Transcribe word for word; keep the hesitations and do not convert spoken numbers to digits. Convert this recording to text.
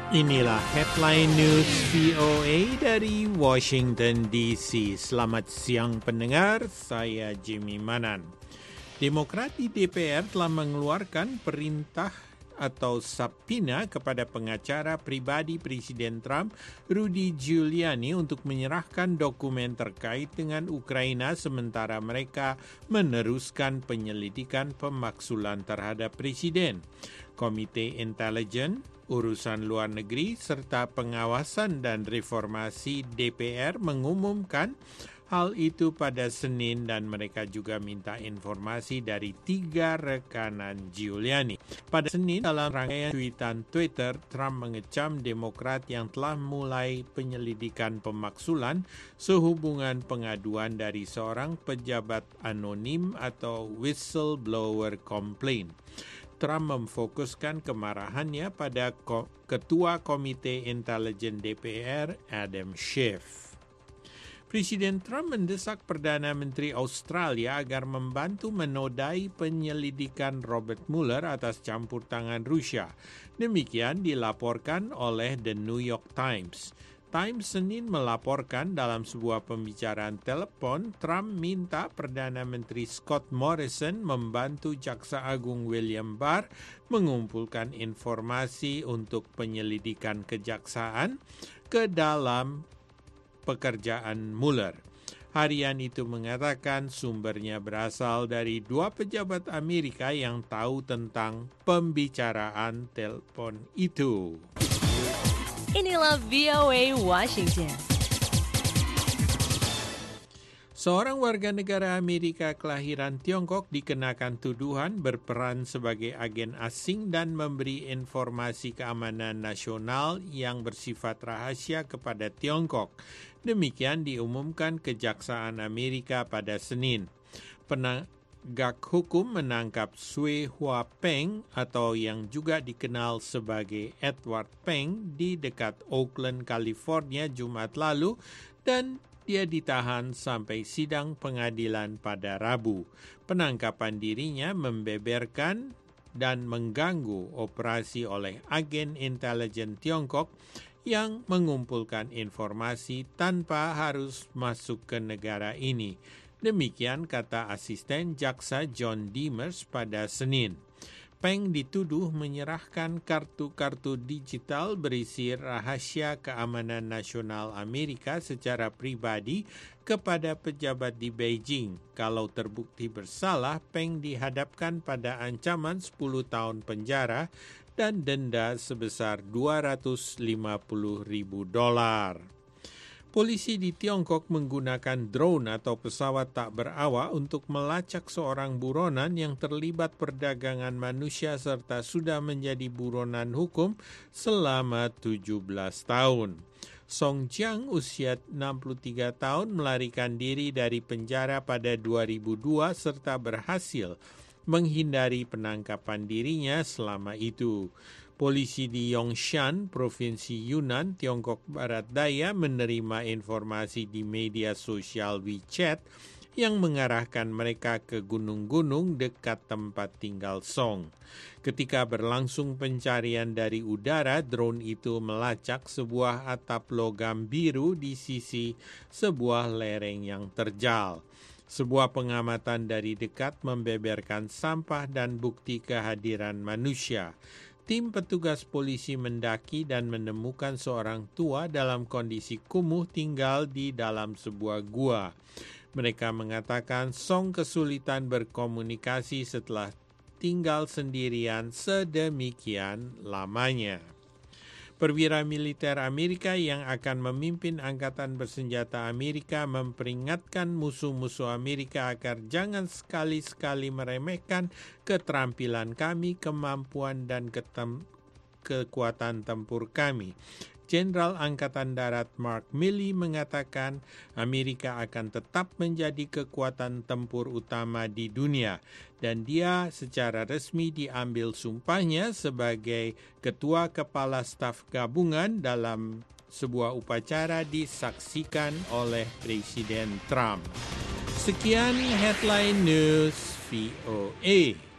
Inilah headline news V O A dari Washington D C. Selamat siang pendengar, saya Jimmy Manan. Demokrat di D P R telah mengeluarkan perintah atau subpoena kepada pengacara pribadi Presiden Trump, Rudy Giuliani, untuk menyerahkan dokumen terkait dengan Ukraina sementara mereka meneruskan penyelidikan pemaksulan terhadap Presiden. Komite Intelijen, Urusan Luar Negeri, serta Pengawasan dan Reformasi D P R mengumumkan hal itu pada Senin dan mereka juga minta informasi dari tiga rekanan Giuliani. Pada Senin, dalam rangkaian tweetan Twitter, Trump mengecam Demokrat yang telah mulai penyelidikan pemaksulan sehubungan pengaduan dari seorang pejabat anonim atau whistleblower complaint. Trump memfokuskan kemarahannya pada Ko- Ketua Komite Intelijen D P R, Adam Schiff. Presiden Trump mendesak Perdana Menteri Australia agar membantu menodai penyelidikan Robert Mueller atas campur tangan Rusia. Demikian dilaporkan oleh The New York Times. Times Senin melaporkan dalam sebuah pembicaraan telepon, Trump minta Perdana Menteri Scott Morrison membantu Jaksa Agung William Barr mengumpulkan informasi untuk penyelidikan kejaksaan ke dalam pekerjaan Mueller. Harian itu mengatakan sumbernya berasal dari dua pejabat Amerika yang tahu tentang pembicaraan telepon itu. Inilah V O A Washington. Seorang warga negara Amerika kelahiran Tiongkok dikenakan tuduhan berperan sebagai agen asing dan memberi informasi keamanan nasional yang bersifat rahasia kepada Tiongkok. Demikian diumumkan Kejaksaan Amerika pada Senin. Penegak hukum menangkap Sui Hua Peng atau yang juga dikenal sebagai Edward Peng di dekat Oakland, California Jumat lalu dan dia ditahan sampai sidang pengadilan pada Rabu. Penangkapan dirinya membeberkan dan mengganggu operasi oleh agen intelijen Tiongkok yang mengumpulkan informasi tanpa harus masuk ke negara ini. Demikian kata asisten jaksa John Demers pada Senin. Peng dituduh menyerahkan kartu-kartu digital berisi rahasia keamanan nasional Amerika secara pribadi kepada pejabat di Beijing. Kalau terbukti bersalah, Peng dihadapkan pada ancaman sepuluh tahun penjara dan denda sebesar dua ratus lima puluh ribu dolar. Polisi di Tiongkok menggunakan drone atau pesawat tak berawak untuk melacak seorang buronan yang terlibat perdagangan manusia serta sudah menjadi buronan hukum selama tujuh belas tahun. Song Jiang, usia enam puluh tiga tahun, melarikan diri dari penjara pada dua ribu dua serta berhasil menghindari penangkapan dirinya selama itu. Polisi di Yongshan, Provinsi Yunnan, Tiongkok Barat Daya menerima informasi di media sosial WeChat yang mengarahkan mereka ke gunung-gunung dekat tempat tinggal Song. Ketika berlangsung pencarian dari udara, drone itu melacak sebuah atap logam biru di sisi sebuah lereng yang terjal. Sebuah pengamatan dari dekat membeberkan sampah dan bukti kehadiran manusia. Tim petugas polisi mendaki dan menemukan seorang tua dalam kondisi kumuh tinggal di dalam sebuah gua. Mereka mengatakan Song kesulitan berkomunikasi setelah tinggal sendirian sedemikian lamanya. Perwira militer Amerika yang akan memimpin Angkatan Bersenjata Amerika memperingatkan musuh-musuh Amerika agar jangan sekali-sekali meremehkan keterampilan kami, kemampuan dan ketem- kekuatan tempur kami. Jenderal Angkatan Darat Mark Milley mengatakan Amerika akan tetap menjadi kekuatan tempur utama di dunia dan dia secara resmi diambil sumpahnya sebagai Ketua Kepala Staf Gabungan dalam sebuah upacara disaksikan oleh Presiden Trump. Sekian Headline News V O A.